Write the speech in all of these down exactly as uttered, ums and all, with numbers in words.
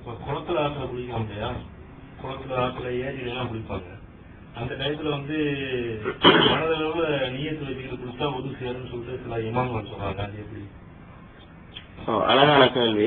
குளத்துல ஆற்றுல குளிக்கிறோம் இல்லையா, குளத்துல ஆற்றுல ஏரியிலாம் குளிப்பாங்க. அந்த டயத்துல வந்து மனதளவுல நீயத்து வச்சுக்கிட்டு குளிச்சா ஒது சேருன்னு சொல்லிட்டு சில இமாம்கள் சொல்றாங்க. அது எப்படி? அழகான கேள்வி.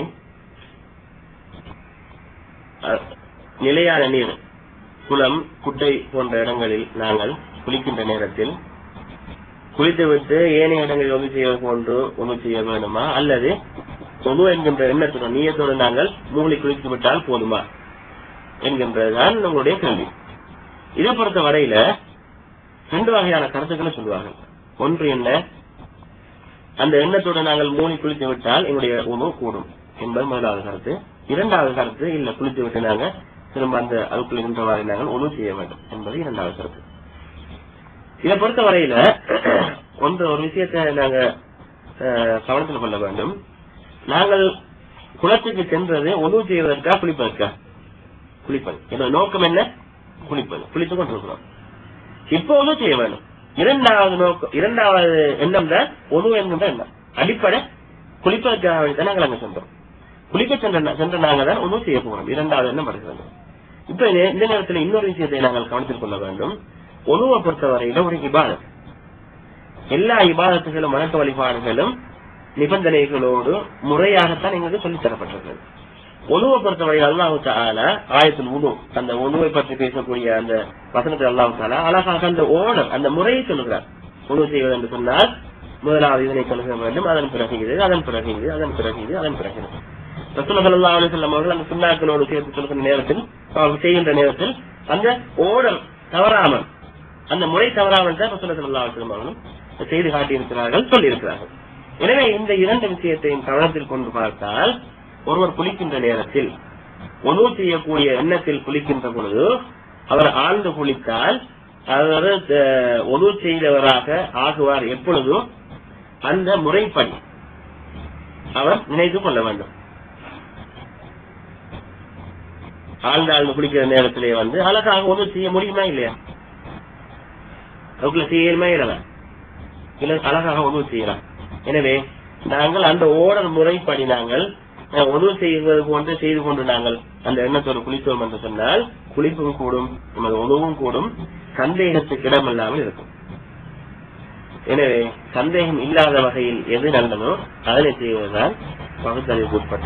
நிலையான நீர், குளம், குட்டை போன்ற இடங்களில் நாங்கள் குளிக்கின்ற நேரத்தில் குளித்துவிட்டு ஏனைய இடங்களில் ஒன்று செய்வது போன்று ஒன்று செய்ய வேண்டுமா, அல்லது ஒன்று என்கின்ற எண்ணத்துடன் நீயத்தோடு நாங்கள் மூளை குளித்து விட்டால் போதுமா என்கின்றதுதான் நம்மளுடைய கேள்வி. இதை பொறுத்த வரையில ரெண்டு வகையான கருத்துக்களை சொல்லுவார்கள். ஒன்று என்ன, அந்த எண்ணத்துடன் நாங்கள் மூளை குளித்து விட்டால் எங்களுடைய உணவு கூடும் என்பது முதலாவது கருத்து. இரண்டாவது கருத்து, இல்ல குளித்து விட்டு நாங்கள் திரும்ப அந்த அதுக்குள் நின்றவாறு நாங்கள் உணவு செய்ய வேண்டும் என்பது இரண்டாவது கருத்து. இதை பொறுத்த வரையில ஒன்று ஒரு விஷயத்தை நாங்க கவனத்தில் கொள்ள வேண்டும். நாங்கள் குளத்துக்கு சென்றது உணவு செய்வதற்கா குளிப்பதற்கா? குளிப்பது. என்னோட நோக்கம் என்ன? குளிப்பது. குளித்துக் கொண்டிருக்கிறோம். இப்போ உணவு செய்ய வேண்டும். இரண்டாவது நோக்கம், இரண்டாவது எண்ணம் தான் உணவு என்கின்ற எண்ணம். அடிப்படை குளிப்பதற்காக வேண்டிதான் நாங்கள் அங்க சென்றோம். குளிக்க சென்ற சென்ற நாங்க தான் உணவு செய்ய போகிறோம். இரண்டாவது எண்ணம் வருகிறது. இப்ப இந்த நேரத்தில் இன்னொரு விஷயத்தை நாங்கள் கவனத்தில் கொள்ள வேண்டும். உணவை பொறுத்தவரையில ஒரு இபாதத். எல்லா இபாதத்துகளும் வணக்க வழிபாடுகளும் நிபந்தனைகளோடு முறையாகத்தான் எங்களுக்கு சொல்லித் தரப்பட்டிருக்கிறது. உணவை பொறுத்தவரையில் அல்லாஹு தஆலா ஆயத்துல் உது, அந்த உணவை பற்றி பேசக்கூடிய அந்த வசனத்தில் அல்லாஹு தஆலா அழகாக அந்த ஓனர், அந்த முறையை சொல்லுகிறார். உணவு செய்வது என்று சொன்னால் முதலாவது இதனை சொல்ல வேண்டும், அதன் பிறகு இது, அதன் பிறகு இது, அதன் பிறகு இது, அதன் பிறகு இது. ரசூலுல்லாஹி ஸல்லல்லாஹு அலைஹி வஸல்லம் அவர்கள் அந்த சுன்னாக்களோடு சேர்த்து சொல்கின்ற நேரத்தில், அவர்கள் செய்கின்ற நேரத்தில் அந்த ஓடல் தவறாமல், அந்த முறை தவறாமல் தான் ரசூலுல்லாஹி ஸல்லல்லாஹு அலைஹி வஸல்லம் அவர்களும் செய்து காட்டியிருக்கிறார்கள், சொல்லியிருக்கிறார்கள். எனவே இந்த இரண்டு விஷயத்தையும் கவனத்தில் கொண்டு பார்த்தால், ஒருவர் குளிக்கின்ற நேரத்தில் உணவு செய்யக்கூடிய எண்ணத்தில் குளிக்கின்ற பொழுது அவர் ஆழ்ந்து குளித்தால் அவர் உணவு செய்தவராக ஆகுவார். எப்பொழுதும் அந்த முறைப்படி அவர் நினைத்து கொள்ள வேண்டும். ஆழ்ந்து ஆழ்ந்து குளிக்கிற நேரத்திலே வந்து அழகாக உணவு செய்ய முடியுமா இல்லையா? அதுக்குள்ள செய்யணுமா இல்லவா? இல்லை, அழகாக உணவு செய்யலாம். எனவே நாங்கள் அந்த ஓடல் முறைப்படி நாங்கள் உணவு செய்வது போன்று செய்து கொண்டு நாங்கள் அந்த எண்ணத்தோடு குளித்தோம் என்று சொன்னால் குளிப்பும் கூடும், நமது உணவும் கூடும், சந்தேகத்துக்கு இடமில்லாமல் இருக்கும். எனவே சந்தேகம் இல்லாத வகையில் எது நல்லதோ அதனை செய்வதுதான் பகுத்தறிவுக்கு உட்பட்ட